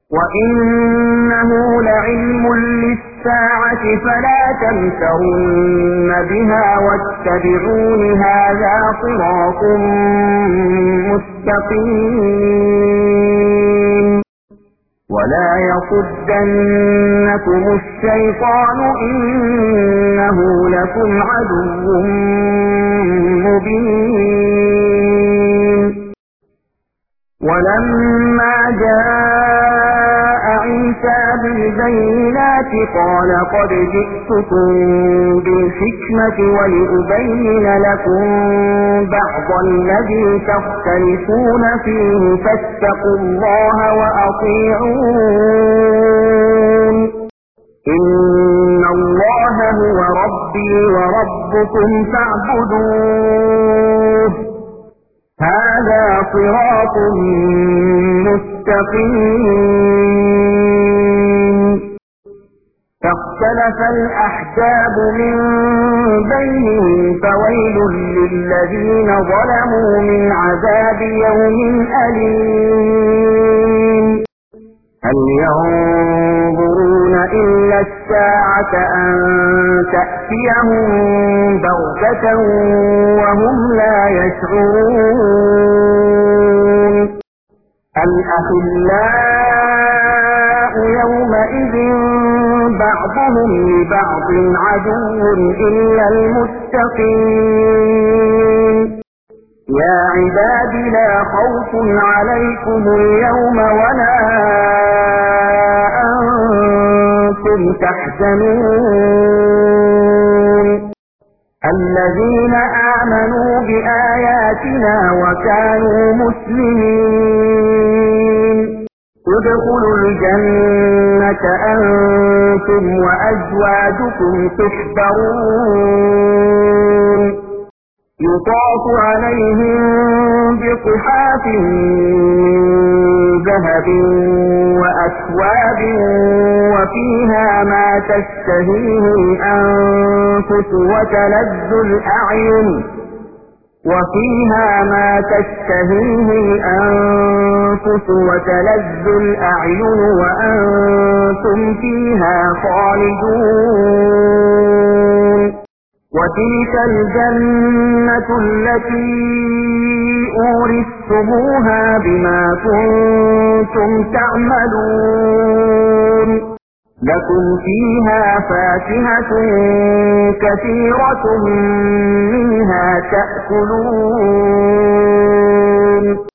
وإنه لعلم للساعة فلا تمترن بها واتبعون هذا صراط مستقيم ولا يصدنكم الشيطان إنه لكم عدو مبين ولما جاء عيسى بالبينات قال قد جئتكم بالحكمة ولأبين لكم بعض الذي تختلفون فيه فاتقوا الله وأطيعون إن الله هو ربي وربكم فاعبدوه هذا صراط مستقيم فاختلف الأحزاب من بينهم فويل للذين ظلموا من عذاب يوم أليم هل ينظرون إلا الساعة أن تأتيهم بغتة وهم لا يشعرون الأخلاء يومئذ بعضهم لبعض عدو إلا المتقين يا عباد لا خوف عليكم اليوم ولا أنتم تحزنون الذين آمنوا بآياتنا وكانوا مسلمين ادخلوا الجنة أنتم وأزواجكم تحبرون يطاف عليهم بصحاف من ذهب وأكواب وفيها ما تشتهيه الأنفس وتلذ الأعين وأنتم فيها خالدون وتلك الجنة التي أورثتموها بما كنتم تعملون لكم فيها فاكهة كثيرة منها تأكلون